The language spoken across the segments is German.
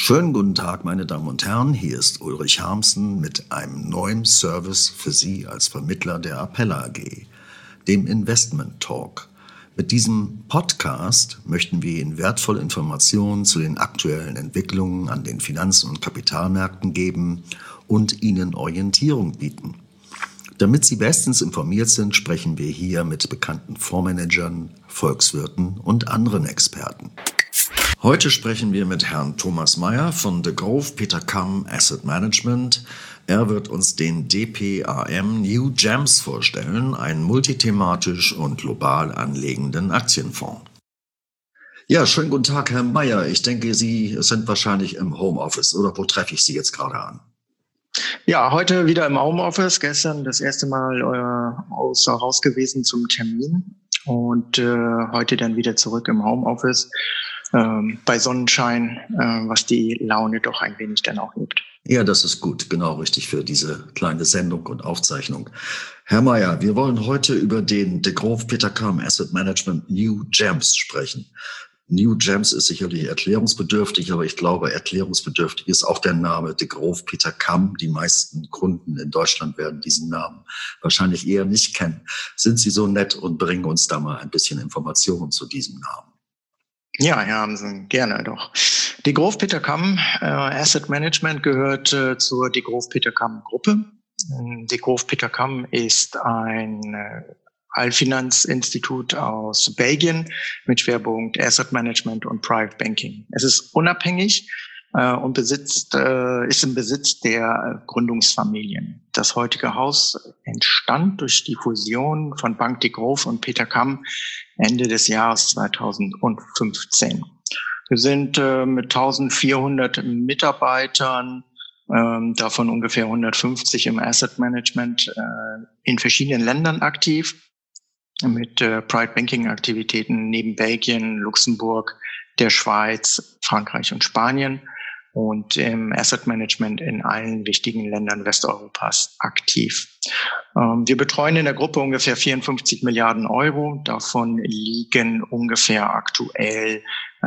Schönen guten Tag, meine Damen und Herren. Hier ist Ulrich Harmsen mit einem neuen Service für Sie als Vermittler der Appella AG, dem Investment Talk. Mit diesem Podcast möchten wir Ihnen wertvolle Informationen zu den aktuellen Entwicklungen an den Finanz- und Kapitalmärkten geben und Ihnen Orientierung bieten. Damit Sie bestens informiert sind, sprechen wir hier mit bekannten Fondsmanagern, Volkswirten und anderen Experten. Heute sprechen wir mit Herrn Thomas Meyer von Degroof Petercam Asset Management. Er wird uns den DPAM New Gems vorstellen, einen multithematisch und global anlegenden Aktienfonds. Ja, schönen guten Tag, Herr Meyer. Ich denke, Sie sind wahrscheinlich im Homeoffice, oder wo treffe ich Sie jetzt gerade an? Ja, heute wieder im Homeoffice. Gestern das erste Mal außer Haus gewesen zum Termin und heute dann wieder zurück im Homeoffice bei Sonnenschein, was die Laune doch ein wenig dann auch hebt. Ja, das ist gut, genau richtig für diese kleine Sendung und Aufzeichnung. Herr Meyer, wir wollen heute über den Degroof Petercam Asset Management New Gems sprechen. New Gems ist sicherlich erklärungsbedürftig, aber ich glaube, erklärungsbedürftig ist auch der Name Degroof Petercam. Die meisten Kunden in Deutschland werden diesen Namen wahrscheinlich eher nicht kennen. Sind Sie so nett und bringen uns da mal ein bisschen Informationen zu diesem Namen? Ja, Herr Hamsen, gerne doch. Degroof Petercam Asset Management gehört zur Degroof Petercam Gruppe. Degroof Petercam ist ein Allfinanzinstitut aus Belgien mit Schwerpunkt Asset Management und Private Banking. Es ist unabhängig und ist im Besitz der Gründungsfamilien. Das heutige Haus entstand durch die Fusion von Bank Degroof und Petercam Ende des Jahres 2015. Wir sind mit 1400 Mitarbeitern, davon ungefähr 150 im Asset Management, in verschiedenen Ländern aktiv, mit Private Banking Aktivitäten neben Belgien, Luxemburg, der Schweiz, Frankreich und Spanien und im Asset Management in allen wichtigen Ländern Westeuropas aktiv. Wir betreuen in der Gruppe ungefähr 54 Milliarden Euro. Davon liegen ungefähr aktuell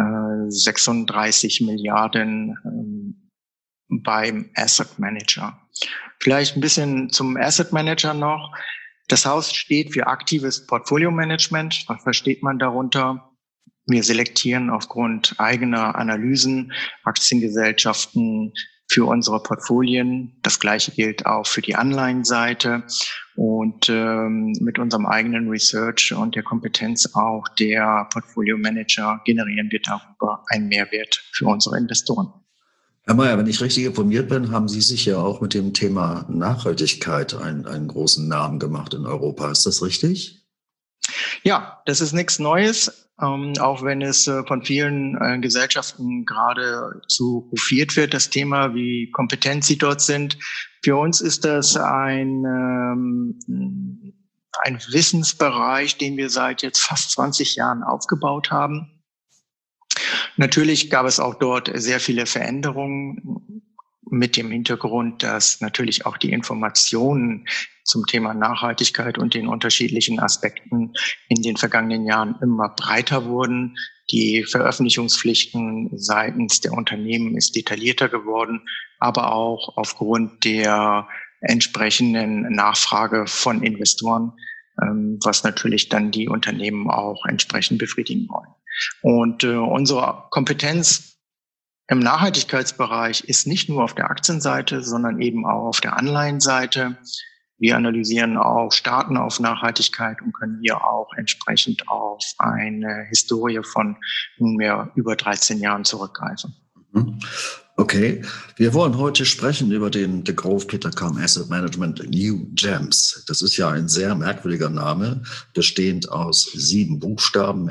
36 Milliarden beim Asset Manager. Vielleicht ein bisschen zum Asset Manager noch. Das Haus steht für aktives Portfolio-Management. Was versteht man darunter? Wir selektieren aufgrund eigener Analysen Aktiengesellschaften für unsere Portfolien. Das Gleiche gilt auch für die Anleihenseite. Und mit unserem eigenen Research und der Kompetenz auch der Portfolio-Manager generieren wir darüber einen Mehrwert für unsere Investoren. Herr Meyer, wenn ich richtig informiert bin, haben Sie sich ja auch mit dem Thema Nachhaltigkeit einen großen Namen gemacht in Europa. Ist das richtig? Ja, das ist nichts Neues, auch wenn es von vielen Gesellschaften gerade zu hofiert wird, das Thema, wie kompetent sie dort sind. Für uns ist das ein Wissensbereich, den wir seit jetzt fast 20 Jahren aufgebaut haben. Natürlich gab es auch dort sehr viele Veränderungen mit dem Hintergrund, dass natürlich auch die Informationen zum Thema Nachhaltigkeit und den unterschiedlichen Aspekten in den vergangenen Jahren immer breiter wurden. Die Veröffentlichungspflichten seitens der Unternehmen ist detaillierter geworden, aber auch aufgrund der entsprechenden Nachfrage von Investoren, was natürlich dann die Unternehmen auch entsprechend befriedigen wollen. Und unsere Kompetenz im Nachhaltigkeitsbereich ist nicht nur auf der Aktienseite, sondern eben auch auf der Anleihenseite. Wir analysieren auch Staaten auf Nachhaltigkeit und können hier auch entsprechend auf eine Historie von nunmehr über 13 Jahren zurückgreifen. Okay, wir wollen heute sprechen über den Degroof Petercam Asset Management New Gems. Das ist ja ein sehr merkwürdiger Name, bestehend aus 7 Buchstaben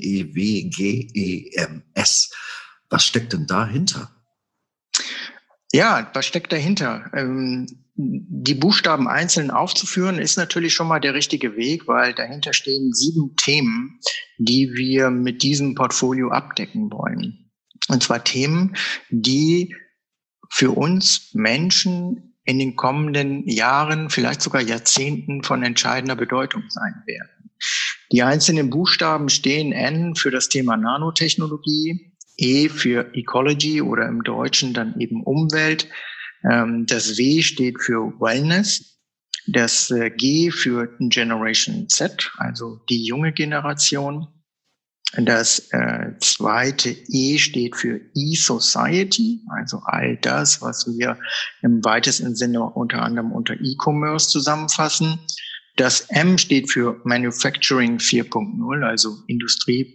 NEWGEMS. Was steckt denn dahinter? Ja, was steckt dahinter? Die Buchstaben einzeln aufzuführen, ist natürlich schon mal der richtige Weg, weil dahinter stehen 7 Themen, die wir mit diesem Portfolio abdecken wollen. Und zwar Themen, die für uns Menschen in den kommenden Jahren, vielleicht sogar Jahrzehnten von entscheidender Bedeutung sein werden. Die einzelnen Buchstaben stehen N für das Thema Nanotechnologie, E für Ecology oder im Deutschen dann eben Umwelt. Das W steht für Wellness. Das G für Generation Z, also die junge Generation. Das zweite E steht für E-Society, also all das, was wir im weitesten Sinne unter anderem unter E-Commerce zusammenfassen. Das M steht für Manufacturing 4.0, also Industrie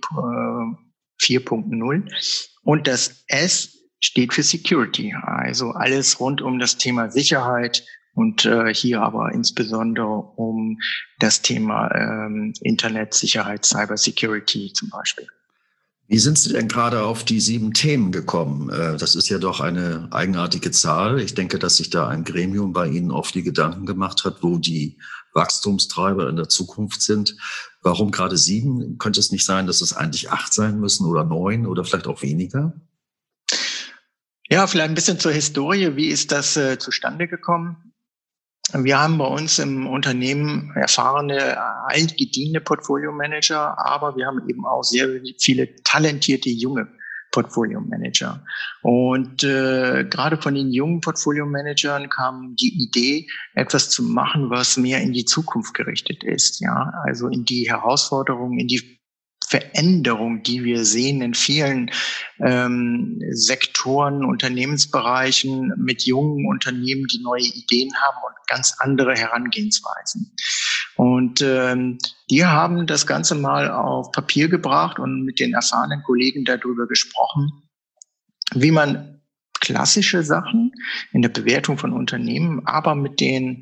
4.0. Und das S steht für Security, also alles rund um das Thema Sicherheit und hier aber insbesondere um das Thema Internetsicherheit, Cybersecurity zum Beispiel. Wie sind Sie denn gerade auf die 7 Themen gekommen? Das ist ja doch eine eigenartige Zahl. Ich denke, dass sich da ein Gremium bei Ihnen oft die Gedanken gemacht hat, wo die Wachstumstreiber in der Zukunft sind. Warum gerade 7? Könnte es nicht sein, dass es eigentlich 8 sein müssen oder 9 oder vielleicht auch weniger? Ja, vielleicht ein bisschen zur Historie. Wie ist das zustande gekommen? Wir haben bei uns im Unternehmen erfahrene, altgediente Portfolio-Manager, aber wir haben eben auch sehr viele talentierte junge Portfolio-Manager. Und gerade von den jungen Portfolio-Managern kam die Idee, etwas zu machen, was mehr in die Zukunft gerichtet ist. Ja, also in die Herausforderungen, in die Veränderung, die wir sehen in vielen Sektoren, Unternehmensbereichen mit jungen Unternehmen, die neue Ideen haben und ganz andere Herangehensweisen. Und die haben das Ganze mal auf Papier gebracht und mit den erfahrenen Kollegen darüber gesprochen, wie man klassische Sachen in der Bewertung von Unternehmen, aber mit dem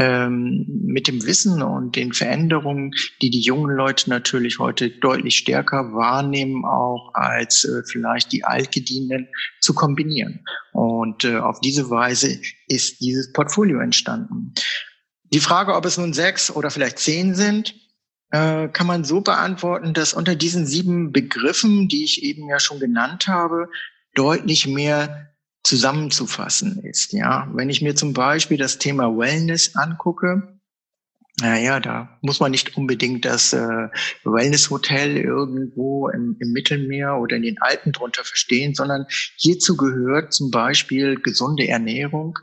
Wissen und den Veränderungen, die die jungen Leute natürlich heute deutlich stärker wahrnehmen, auch als vielleicht die Altgedienten, zu kombinieren. Und auf diese Weise ist dieses Portfolio entstanden. Die Frage, ob es nun 6 oder vielleicht 10 sind, kann man so beantworten, dass unter diesen 7 Begriffen, die ich eben ja schon genannt habe, deutlich mehr zusammenzufassen ist. Ja, wenn ich mir zum Beispiel das Thema Wellness angucke, naja, da muss man nicht unbedingt das Wellness-Hotel irgendwo im Mittelmeer oder in den Alpen drunter verstehen, sondern hierzu gehört zum Beispiel gesunde Ernährung,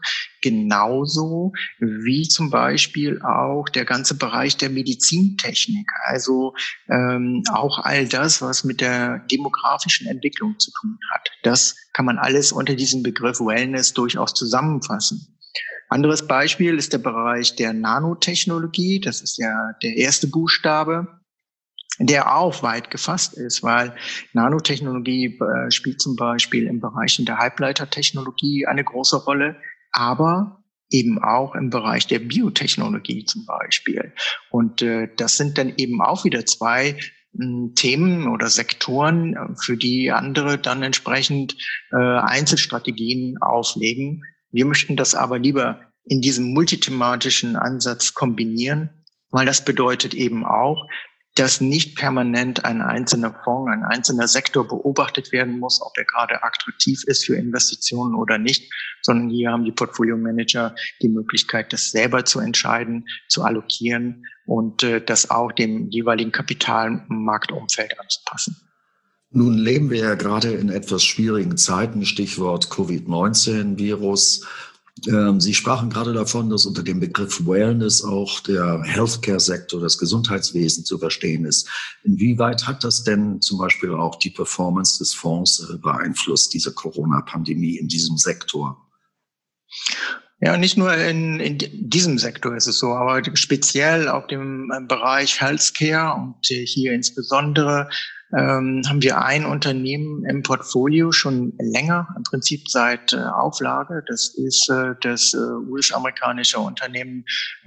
genauso wie zum Beispiel auch der ganze Bereich der Medizintechnik. Also auch all das, was mit der demografischen Entwicklung zu tun hat. Das kann man alles unter diesem Begriff Wellness durchaus zusammenfassen. Anderes Beispiel ist der Bereich der Nanotechnologie. Das ist ja der erste Buchstabe, der auch weit gefasst ist, weil Nanotechnologie spielt zum Beispiel im Bereich der Halbleitertechnologie eine große Rolle, aber eben auch im Bereich der Biotechnologie zum Beispiel. Und das sind dann eben auch wieder 2 Themen oder Sektoren, für die andere dann entsprechend Einzelstrategien auflegen. Wir möchten das aber lieber in diesem multithematischen Ansatz kombinieren, weil das bedeutet eben auch, dass nicht permanent ein einzelner Fonds, ein einzelner Sektor beobachtet werden muss, ob er gerade attraktiv ist für Investitionen oder nicht, sondern hier haben die Portfolio-Manager die Möglichkeit, das selber zu entscheiden, zu allokieren und das auch dem jeweiligen Kapitalmarktumfeld anzupassen. Nun leben wir ja gerade in etwas schwierigen Zeiten, Stichwort Covid-19-Virus. Sie sprachen gerade davon, dass unter dem Begriff Wellness auch der Healthcare-Sektor, das Gesundheitswesen zu verstehen ist. Inwieweit hat das denn zum Beispiel auch die Performance des Fonds beeinflusst, diese Corona-Pandemie in diesem Sektor? Ja, nicht nur in diesem Sektor ist es so, aber speziell auf dem Bereich Healthcare und hier insbesondere haben wir ein Unternehmen im Portfolio schon länger, im Prinzip seit Auflage. Das ist das US-amerikanische Unternehmen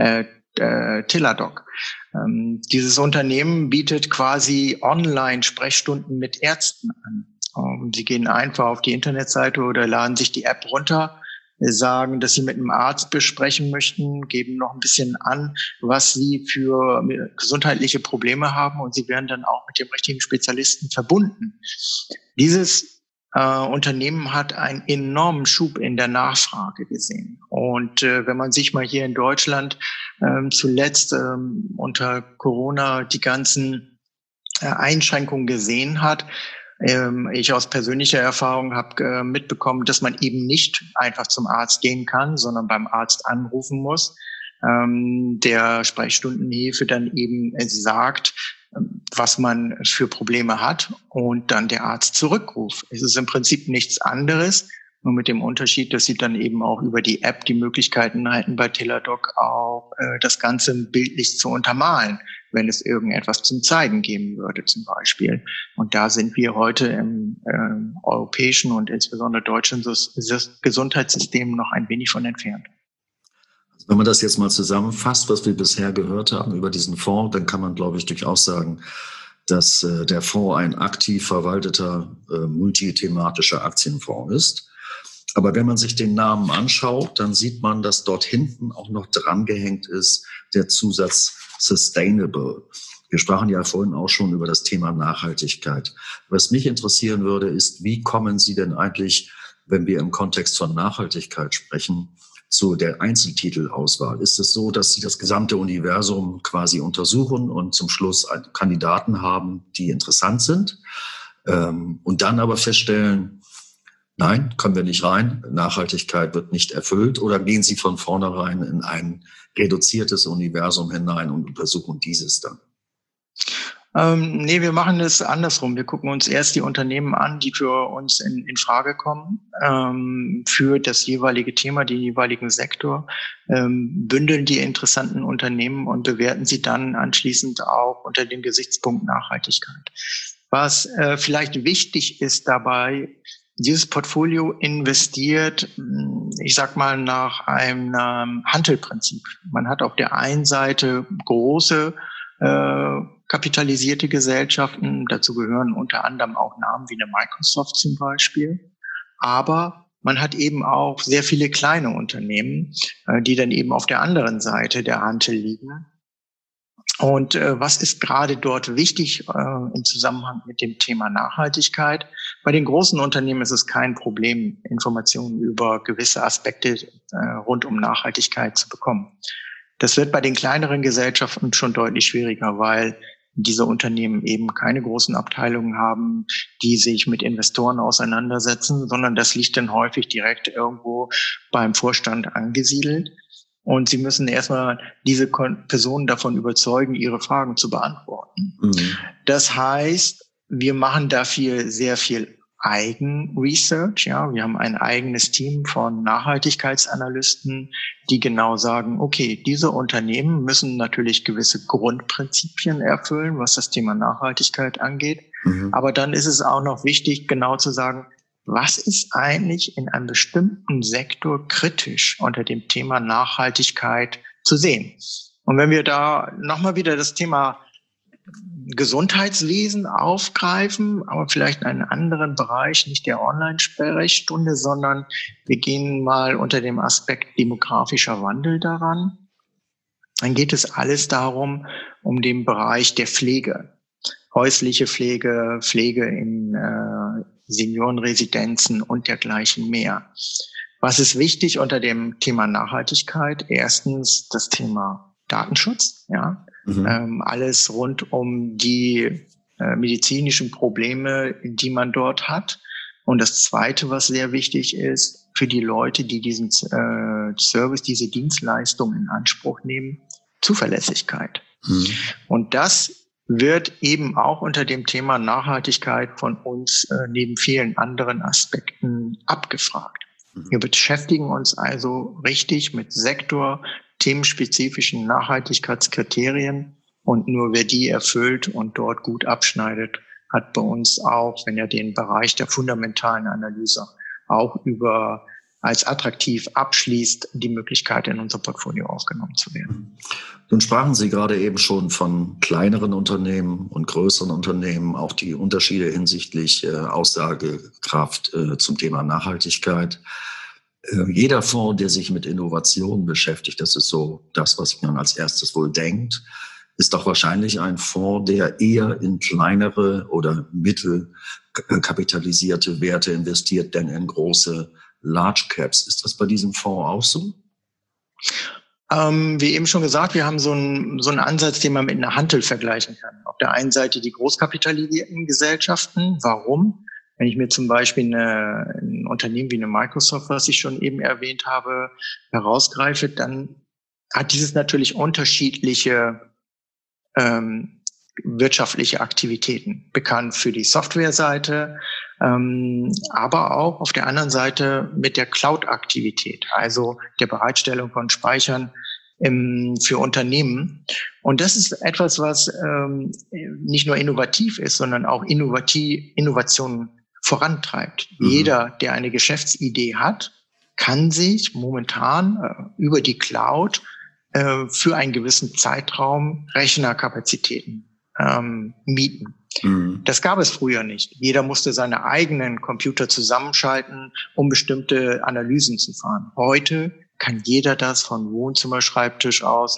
Teladoc. Dieses Unternehmen bietet quasi Online-Sprechstunden mit Ärzten an. Sie gehen einfach auf die Internetseite oder laden sich die App runter, sagen, dass sie mit einem Arzt besprechen möchten, geben noch ein bisschen an, was sie für gesundheitliche Probleme haben und sie werden dann auch mit dem richtigen Spezialisten verbunden. Dieses Unternehmen hat einen enormen Schub in der Nachfrage gesehen. Und wenn man sich mal hier in Deutschland zuletzt unter Corona die ganzen Einschränkungen gesehen hat, Ich aus persönlicher Erfahrung habe mitbekommen, dass man eben nicht einfach zum Arzt gehen kann, sondern beim Arzt anrufen muss. Der Sprechstundenhilfe dann eben sagt, was man für Probleme hat und dann der Arzt zurückruft. Es ist im Prinzip nichts anderes, nur mit dem Unterschied, dass sie dann eben auch über die App die Möglichkeiten halten, bei Teladoc auch das Ganze bildlich zu untermalen, wenn es irgendetwas zum Zeigen geben würde zum Beispiel. Und da sind wir heute im europäischen und insbesondere deutschen Gesundheitssystem noch ein wenig von entfernt. Wenn man das jetzt mal zusammenfasst, was wir bisher gehört haben über diesen Fonds, dann kann man, glaube ich, durchaus sagen, dass der Fonds ein aktiv verwalteter, multithematischer Aktienfonds ist. Aber wenn man sich den Namen anschaut, dann sieht man, dass dort hinten auch noch drangehängt ist der Zusatz Sustainable. Wir sprachen ja vorhin auch schon über das Thema Nachhaltigkeit. Was mich interessieren würde, ist, wie kommen Sie denn eigentlich, wenn wir im Kontext von Nachhaltigkeit sprechen, zu der Einzeltitelauswahl? Ist es so, dass Sie das gesamte Universum quasi untersuchen und zum Schluss Kandidaten haben, die interessant sind, und dann aber feststellen, nein, kommen wir nicht rein, Nachhaltigkeit wird nicht erfüllt, oder gehen Sie von vornherein in ein reduziertes Universum hinein und untersuchen dieses dann? Nee, wir machen es andersrum. Wir gucken uns erst die Unternehmen an, die für uns in Frage kommen, für das jeweilige Thema, den jeweiligen Sektor, bündeln die interessanten Unternehmen und bewerten sie dann anschließend auch unter dem Gesichtspunkt Nachhaltigkeit. Was vielleicht wichtig ist dabei, dieses Portfolio investiert, ich sag mal, nach einem Hantelprinzip. Man hat auf der einen Seite große kapitalisierte Gesellschaften, dazu gehören unter anderem auch Namen wie eine Microsoft zum Beispiel. Aber man hat eben auch sehr viele kleine Unternehmen, die dann eben auf der anderen Seite der Hantel liegen. Und was ist gerade dort wichtig im Zusammenhang mit dem Thema Nachhaltigkeit? Bei den großen Unternehmen ist es kein Problem, Informationen über gewisse Aspekte rund um Nachhaltigkeit zu bekommen. Das wird bei den kleineren Gesellschaften schon deutlich schwieriger, weil diese Unternehmen eben keine großen Abteilungen haben, die sich mit Investoren auseinandersetzen, sondern das liegt dann häufig direkt irgendwo beim Vorstand angesiedelt. Und sie müssen erstmal diese Personen davon überzeugen, ihre Fragen zu beantworten. Mhm. Das heißt, wir machen dafür sehr viel Eigenresearch. Ja, wir haben ein eigenes Team von Nachhaltigkeitsanalysten, die genau sagen, okay, diese Unternehmen müssen natürlich gewisse Grundprinzipien erfüllen, was das Thema Nachhaltigkeit angeht. Mhm. Aber dann ist es auch noch wichtig, genau zu sagen, was ist eigentlich in einem bestimmten Sektor kritisch unter dem Thema Nachhaltigkeit zu sehen? Und wenn wir da nochmal wieder das Thema Gesundheitswesen aufgreifen, aber vielleicht in einen anderen Bereich, nicht der Online-Sprechstunde, sondern wir gehen mal unter dem Aspekt demografischer Wandel daran. Dann geht es alles darum, um den Bereich der Pflege, häusliche Pflege, Pflege in Seniorenresidenzen und dergleichen mehr. Was ist wichtig unter dem Thema Nachhaltigkeit? Erstens das Thema Datenschutz, ja. Mhm. Alles rund um die medizinischen Probleme, die man dort hat. Und das Zweite, was sehr wichtig ist für die Leute, die diesen Service, diese Dienstleistung in Anspruch nehmen, Zuverlässigkeit. Mhm. Und das wird eben auch unter dem Thema Nachhaltigkeit von uns neben vielen anderen Aspekten abgefragt. Mhm. Wir beschäftigen uns also richtig mit themenspezifischen Nachhaltigkeitskriterien, und nur wer die erfüllt und dort gut abschneidet, hat bei uns auch, wenn er den Bereich der fundamentalen Analyse auch als attraktiv abschließt, die Möglichkeit, in unser Portfolio aufgenommen zu werden. Nun sprachen Sie gerade eben schon von kleineren Unternehmen und größeren Unternehmen, auch die Unterschiede hinsichtlich Aussagekraft zum Thema Nachhaltigkeit. Jeder Fonds, der sich mit Innovation beschäftigt, das ist so das, was man als erstes wohl denkt, ist doch wahrscheinlich ein Fonds, der eher in kleinere oder mittelkapitalisierte Werte investiert, denn in große Large Caps. Ist das bei diesem Fonds auch so? Wie eben schon gesagt, wir haben so einen Ansatz, den man mit einer Hantel vergleichen kann. Auf der einen Seite die großkapitalisierten Gesellschaften. Warum? Wenn ich mir zum Beispiel ein Unternehmen wie eine Microsoft, was ich schon eben erwähnt habe, herausgreife, dann hat dieses natürlich unterschiedliche wirtschaftliche Aktivitäten, bekannt für die Softwareseite, aber auch auf der anderen Seite mit der Cloud-Aktivität, also der Bereitstellung von Speichern für Unternehmen. Und das ist etwas, was nicht nur innovativ ist, sondern auch Innovation vorantreibt. Mhm. Jeder, der eine Geschäftsidee hat, kann sich momentan über die Cloud für einen gewissen Zeitraum Rechnerkapazitäten mieten. Mhm. Das gab es früher nicht. Jeder musste seine eigenen Computer zusammenschalten, um bestimmte Analysen zu fahren. Heute kann jeder das von Wohnzimmer, Schreibtisch aus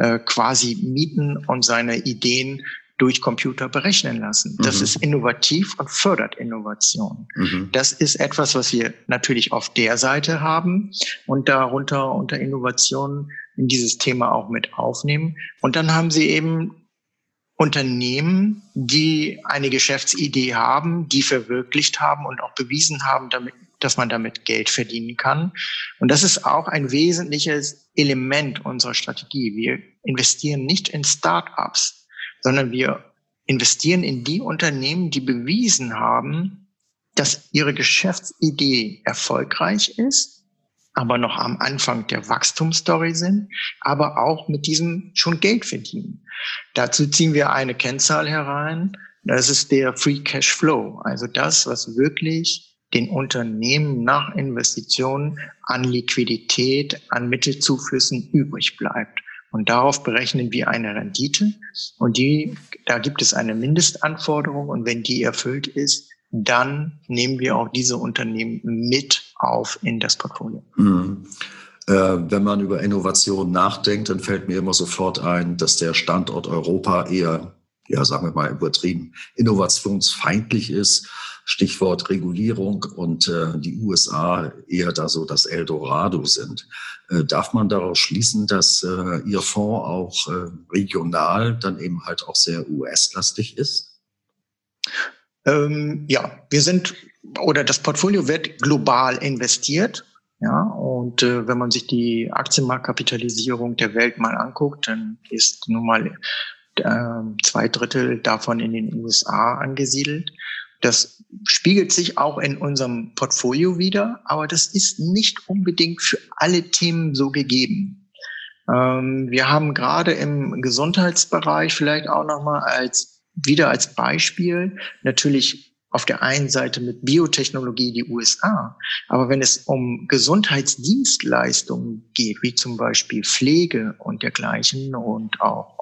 quasi mieten und seine Ideen durch Computer berechnen lassen. Das ist innovativ und fördert Innovation. Mhm. Das ist etwas, was wir natürlich auf der Seite haben und darunter unter Innovation in dieses Thema auch mit aufnehmen. Und dann haben Sie eben Unternehmen, die eine Geschäftsidee haben, die verwirklicht haben und auch bewiesen haben, dass man damit Geld verdienen kann. Und das ist auch ein wesentliches Element unserer Strategie. Wir investieren nicht in Start-ups, sondern wir investieren in die Unternehmen, die bewiesen haben, dass ihre Geschäftsidee erfolgreich ist, aber noch am Anfang der Wachstumsstory sind, aber auch mit diesem schon Geld verdienen. Dazu ziehen wir eine Kennzahl herein. Das ist der Free Cash Flow, also das, was wirklich den Unternehmen nach Investitionen an Liquidität, an Mittelzuflüssen übrig bleibt. Und darauf berechnen wir eine Rendite. Und da gibt es eine Mindestanforderung. Und wenn die erfüllt ist, dann nehmen wir auch diese Unternehmen mit auf in das Portfolio. Mhm. Wenn man über Innovation nachdenkt, dann fällt mir immer sofort ein, dass der Standort Europa eher, ja, sagen wir mal übertrieben, innovationsfeindlich ist. Stichwort Regulierung und die USA eher da so das Eldorado sind. Darf man daraus schließen, dass Ihr Fonds auch regional dann eben halt auch sehr US-lastig ist? Ja, das Portfolio wird global investiert. Ja, und wenn man sich die Aktienmarktkapitalisierung der Welt mal anguckt, dann ist nun mal 2/3 davon in den USA angesiedelt. Das spiegelt sich auch in unserem Portfolio wider, aber das ist nicht unbedingt für alle Themen so gegeben. Wir haben gerade im Gesundheitsbereich vielleicht auch nochmal als Beispiel natürlich auf der einen Seite mit Biotechnologie die USA, aber wenn es um Gesundheitsdienstleistungen geht, wie zum Beispiel Pflege und dergleichen und auch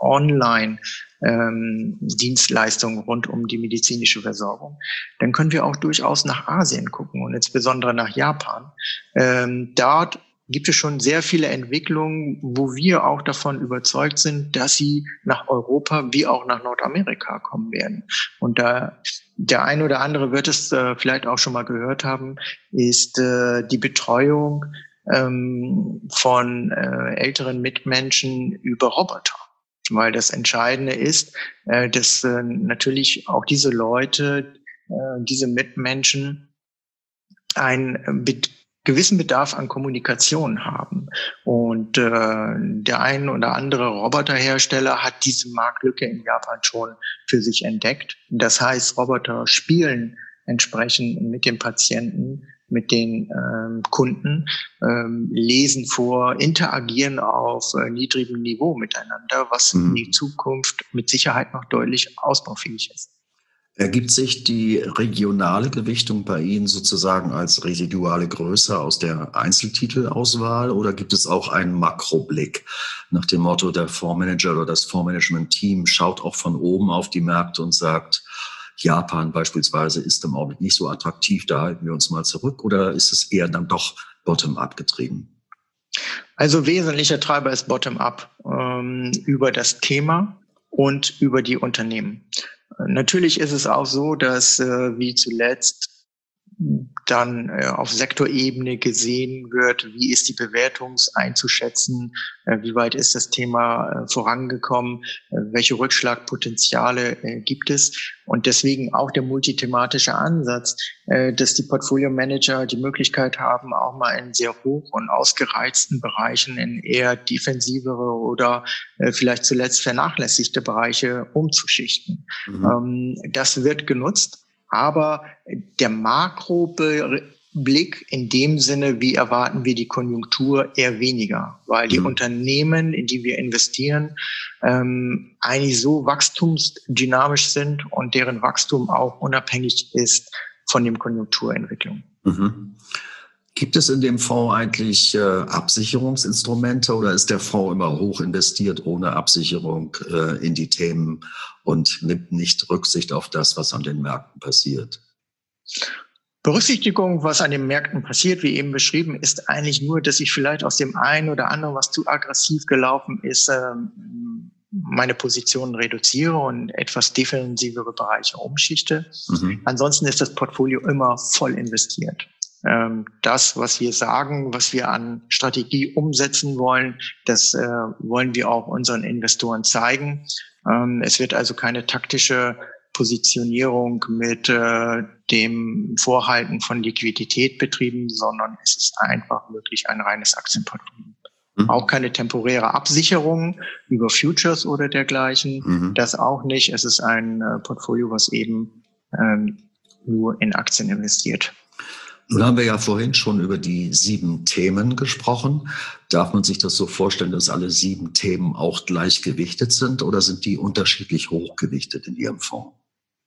Online-Dienstleistungen rund um die medizinische Versorgung, dann können wir auch durchaus nach Asien gucken und insbesondere nach Japan. Dort gibt es schon sehr viele Entwicklungen, wo wir auch davon überzeugt sind, dass sie nach Europa wie auch nach Nordamerika kommen werden. Und da der eine oder andere wird es vielleicht auch schon mal gehört haben, ist die Betreuung von älteren Mitmenschen über Roboter. Weil das Entscheidende ist, dass natürlich auch diese Leute, diese Mitmenschen einen gewissen Bedarf an Kommunikation haben. Und der ein oder andere Roboterhersteller hat diese Marktlücke in Japan schon für sich entdeckt. Das heißt, Roboter spielen entsprechend mit den Patienten, mit den Kunden, lesen vor, interagieren auf niedrigem Niveau miteinander, was in die Zukunft mit Sicherheit noch deutlich ausbaufähig ist. Ergibt sich die regionale Gewichtung bei Ihnen sozusagen als residuale Größe aus der Einzeltitelauswahl oder gibt es auch einen Makroblick nach dem Motto, der Fondsmanager oder das Fondsmanagement-Team schaut auch von oben auf die Märkte und sagt, Japan beispielsweise ist im Augenblick nicht so attraktiv, da halten wir uns mal zurück oder ist es eher dann doch bottom-up getrieben? Also wesentlicher Treiber ist bottom-up über das Thema und über die Unternehmen. Natürlich ist es auch so, dass wie zuletzt dann auf Sektorebene gesehen wird, wie ist die Bewertung einzuschätzen, wie weit ist das Thema vorangekommen, welche Rückschlagpotenziale gibt es. Und deswegen auch der multithematische Ansatz, dass die Portfolio-Manager die Möglichkeit haben, auch mal in sehr hoch und ausgereizten Bereichen in eher defensivere oder vielleicht zuletzt vernachlässigte Bereiche umzuschichten. Das wird genutzt. Aber der Makroblick in dem Sinne, wie erwarten wir die Konjunktur, eher weniger, weil die Unternehmen, in die wir investieren, eigentlich so wachstumsdynamisch sind und deren Wachstum auch unabhängig ist von den Konjunkturentwicklungen. Gibt es in dem Fonds eigentlich Absicherungsinstrumente oder ist der Fonds immer hoch investiert ohne Absicherung in die Themen und nimmt nicht Rücksicht auf das, was an den Märkten passiert? Berücksichtigung, was an den Märkten passiert, wie eben beschrieben, ist eigentlich nur, dass ich vielleicht aus dem einen oder anderen, was zu aggressiv gelaufen ist, meine Positionen reduziere und etwas defensivere Bereiche umschichte. Ansonsten ist das Portfolio immer voll investiert. Das, was wir sagen, was wir an Strategie umsetzen wollen, das wollen wir auch unseren Investoren zeigen. Es wird also keine taktische Positionierung mit dem Vorhalten von Liquidität betrieben, sondern es ist einfach wirklich ein reines Aktienportfolio. Auch keine temporäre Absicherung über Futures oder dergleichen. Das auch nicht. Es ist ein Portfolio, was eben nur in Aktien investiert. Nun haben wir ja vorhin schon über die 7 Themen gesprochen. Darf man sich das so vorstellen, dass alle 7 Themen auch gleich gewichtet sind oder sind die unterschiedlich hochgewichtet in Ihrem Fonds?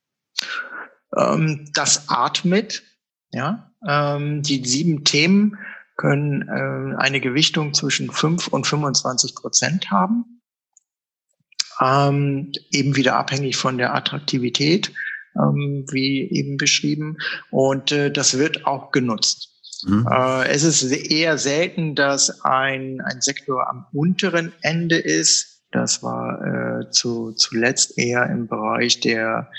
Das atmet, ja. Die 7 Themen können eine Gewichtung zwischen 5 und 25% haben. Eben wieder abhängig von der Attraktivität. Wie eben beschrieben. Und das wird auch genutzt. Es ist eher selten, dass ein Sektor am unteren Ende ist. Das war zuletzt eher im Bereich der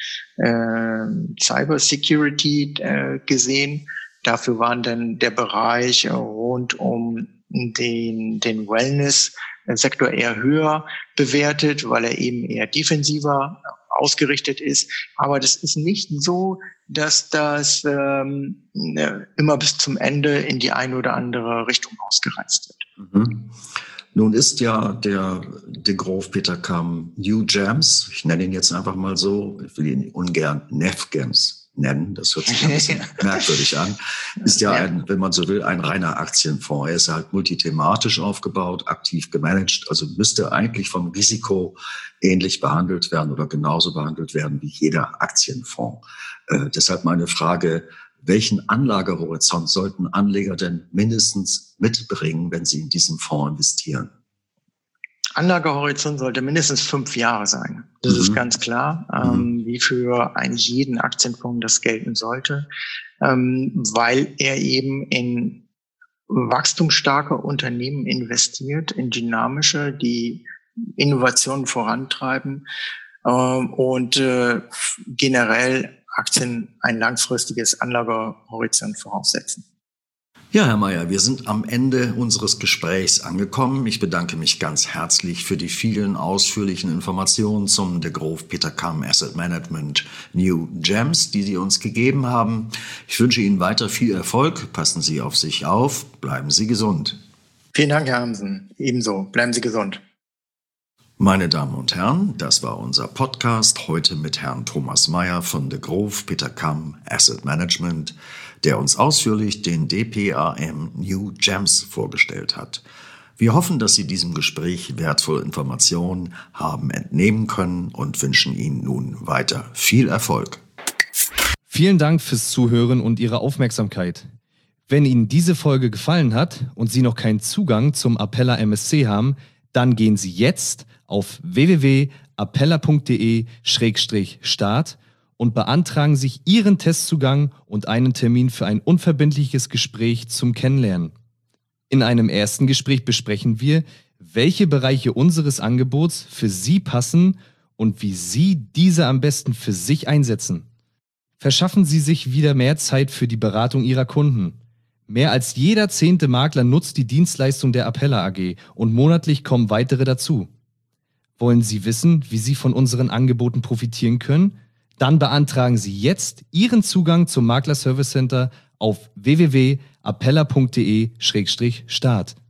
Cybersecurity gesehen. Dafür waren dann der Bereich rund um den Wellness-Sektor eher höher bewertet, weil er eben eher defensiver ausgerichtet ist. Aber das ist nicht so, dass das immer bis zum Ende in die eine oder andere Richtung ausgereizt wird. Nun ist ja der Degroof Petercam New Gems, ich nenne ihn jetzt einfach mal so, ich will ihn ungern Nef Gems nennen, das hört sich ein bisschen merkwürdig an, ist ja ein, wenn man so will, ein reiner Aktienfonds. Er ist halt multithematisch aufgebaut, aktiv gemanagt, also müsste eigentlich vom Risiko ähnlich behandelt werden oder genauso behandelt werden wie jeder Aktienfonds. Deshalb meine Frage, welchen Anlagehorizont sollten Anleger denn mindestens mitbringen, wenn sie in diesem Fonds investieren? Anlagehorizont sollte mindestens 5 Jahre sein. Das ist ganz klar, wie für eigentlich jeden Aktienfonds das gelten sollte, weil er eben in wachstumsstarke Unternehmen investiert, in dynamische, die Innovationen vorantreiben und generell Aktien ein langfristiges Anlagehorizont voraussetzen. Ja, Herr Meyer, wir sind am Ende unseres Gesprächs angekommen. Ich bedanke mich ganz herzlich für die vielen ausführlichen Informationen zum Degroof Petercam Asset Management New Gems, die Sie uns gegeben haben. Ich wünsche Ihnen weiter viel Erfolg. Passen Sie auf sich auf. Bleiben Sie gesund. Vielen Dank, Herr Hamsen. Ebenso. Bleiben Sie gesund. Meine Damen und Herren, das war unser Podcast heute mit Herrn Thomas Meyer von Degroof Petercam Asset Management, der uns ausführlich den DPAM New Gems vorgestellt hat. Wir hoffen, dass Sie diesem Gespräch wertvolle Informationen haben entnehmen können und wünschen Ihnen nun weiter viel Erfolg. Vielen Dank fürs Zuhören und Ihre Aufmerksamkeit. Wenn Ihnen diese Folge gefallen hat und Sie noch keinen Zugang zum Apella MSC haben, dann gehen Sie jetzt auf www.apella.de/start und beantragen sich Ihren Testzugang und einen Termin für ein unverbindliches Gespräch zum Kennenlernen. In einem ersten Gespräch besprechen wir, welche Bereiche unseres Angebots für Sie passen und wie Sie diese am besten für sich einsetzen. Verschaffen Sie sich wieder mehr Zeit für die Beratung Ihrer Kunden. Mehr als jeder 10. Makler nutzt die Dienstleistung der Appella AG und monatlich kommen weitere dazu. Wollen Sie wissen, wie Sie von unseren Angeboten profitieren können? Dann beantragen Sie jetzt Ihren Zugang zum Makler Service Center auf www.appella.de/start.